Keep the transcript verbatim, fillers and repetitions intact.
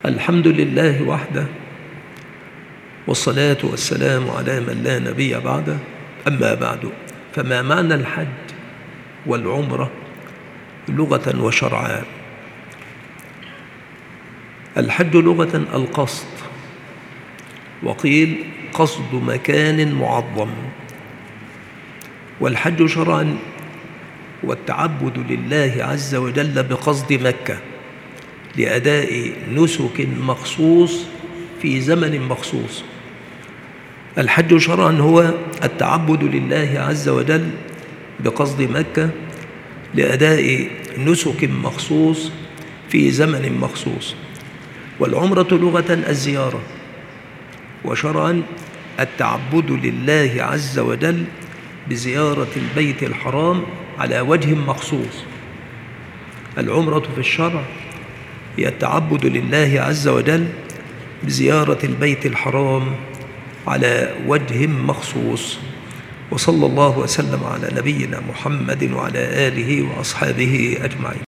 الحمد لله وحده، والصلاة والسلام على من لا نبي بعده. أما بعد، فما معنى الحج والعمرة لغة وشرعا؟ الحج لغة القصد، وقيل قصد مكان معظم. والحج شرعا والتعبد لله عز وجل بقصد مكة لأداء نسك مخصوص في زمن مخصوص. الحج شرعا هو التعبد لله عز وجل بقصد مكة لأداء نسك مخصوص في زمن مخصوص. والعمرة لغة الزيارة، وشرعا التعبد لله عز وجل بزيارة البيت الحرام على وجه مخصوص. العمرة في الشرع هي التعبد لله عز وجل بزيارة البيت الحرام على وجه مخصوص. وصلى الله وسلم على نبينا محمد وعلى آله وأصحابه أجمعين.